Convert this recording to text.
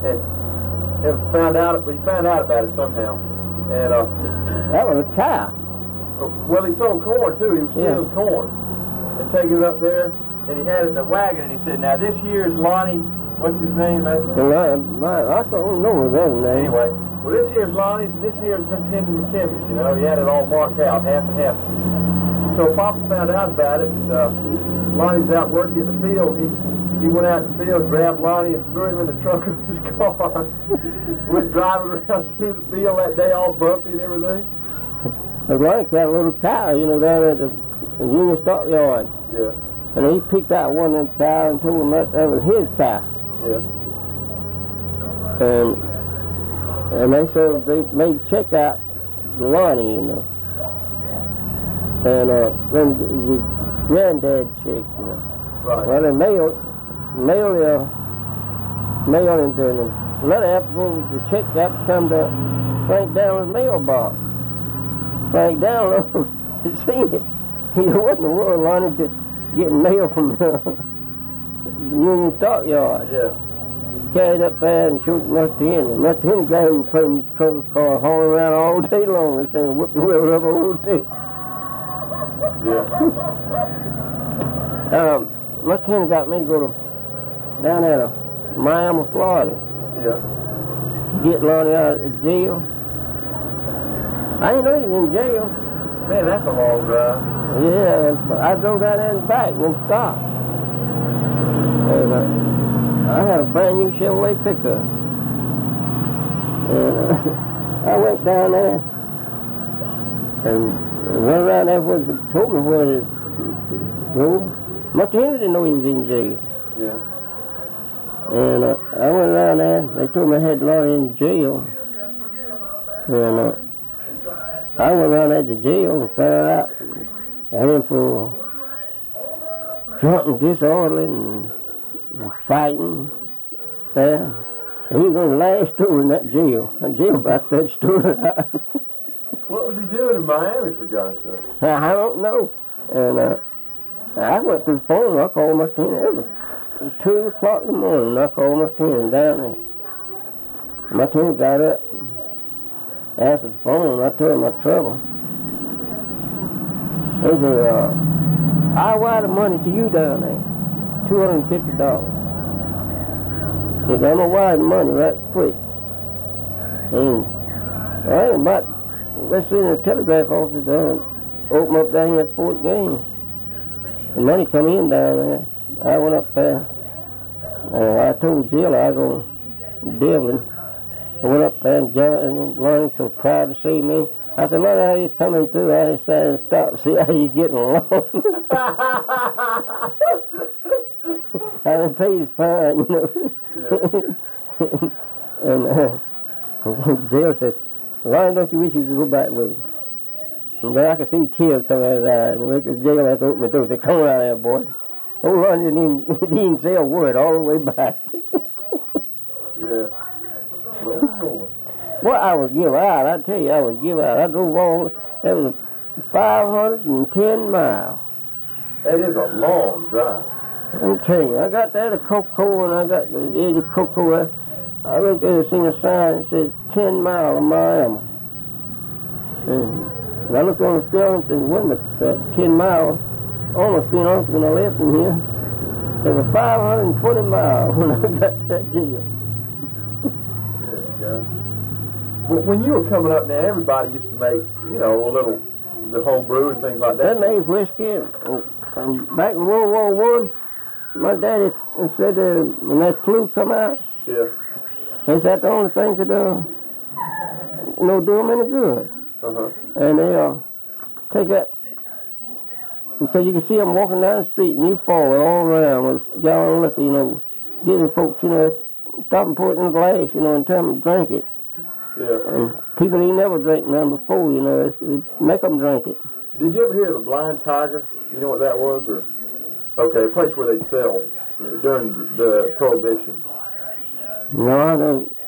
and we found out about it somehow. And that was a cow. Well, he sold corn too. He was stealing corn and taking it up there, and he had it in a wagon. And he said, "Now this here is Lonnie. What's his name, man?" Well, I don't know his other name. Anyway, well, this here's Lonnie's, and this here's Miss Henry McKimmy's. You know, he had it all marked out, half and half. So Papa found out about it, and Lonnie's out working in the field. He went out in the field, grabbed Lonnie, and threw him in the trunk of his car. Went driving around through the field that day, all bumpy and everything. But Lonnie got a little cow, you know, down at the Union Stockyard. Yeah. And he picked out one of them cows and told him that was his cow. Yeah. And they said they made check out to Lonnie, you know. And then your granddad check, you know. Right. Well, they mailed him to the letter after the check got come to Frank Down's mailbox. Frank Down had seen it. He said, "What in the world, Lonnie, getting mail from the Union Stockyard?" Yeah. Carried up there and showed Mr. Henry. Mr. Henry got him and put him in the trunk of the car, hauling around all day long and saying, "Whip the wheels up all day." Yeah. Mr. Henry got me to go to down there to Miami, Florida. Yeah. Get Lonnie out of jail. I didn't know he was in jail. Man, that's a long drive. Yeah, I drove down there and back and then stopped. And I had a brand new Chevrolet pickup. And I went down there and went around there where they told me where to go. Mr. Henry didn't know he was in jail. Yeah. And I went around there. They told me I had Lonnie in jail. And I went around at the jail and found out I had him for drunken disorderly and fighting there. And he was on the last story in that jail. That jail about that story. What was he doing in Miami, for God's sake? I don't know. And I went through the phone and I called Mr. Henry. It was 2 o'clock in the morning and I called Mr. Henry down there. Mr. Henry got up, answered the phone, and I told him my trouble. He said, "I'll wire the money to you down there, $250. He said, "I'm going to wire the money right quick." And I ain't about, let's see, in the telegraph office, open up down here at Fort Gaines. The money come in down there. I went up there. I told the jailer I go to Devlin. I went up there and Lonnie's so proud to see me. I said, "Lonnie, how he's coming through?" I decided to stop and see how he's getting along. I didn't pay his fine, you know. Yeah. And the jailer said, "Lonnie, don't you wish you could go back with him?" And then I could see tears coming out of his eyes. And the jailer had to open the door and said, "Come on out of there, boy." Oh, Lonnie didn't even say a word all the way back. Yeah. Well, I was give out. I tell you, I was give out. I drove all, that was 510 miles. That is a long drive. I'm telling you, I got there to Cocoa, and I got the edge of Cocoa. I looked at it, seen a sign that said 10 miles of Miami. And I looked on the scale and said, "Wait a minute, 10 miles. Almost being honest, when I left from here, it was 520 miles when I got to that jail." Yeah. Well, when you were coming up now, everybody used to make, you know, the home brew and things like that. They made whiskey. Back in World War I, my daddy said when that flu come out, yeah, he said the only thing could, do them any good. Uh-huh. And they take that, and so you can see them walking down the street and you fall all around with a gallon of liquor, you know, giving folks, you know, stop and pour it in a glass, you know, and tell them to drink it. Yeah. And people ain't never drank none before, you know, it make them drink it. Did you ever hear of the Blind Tiger? You know what that was? Or okay, a place where they'd sell during the Prohibition. No, I don't.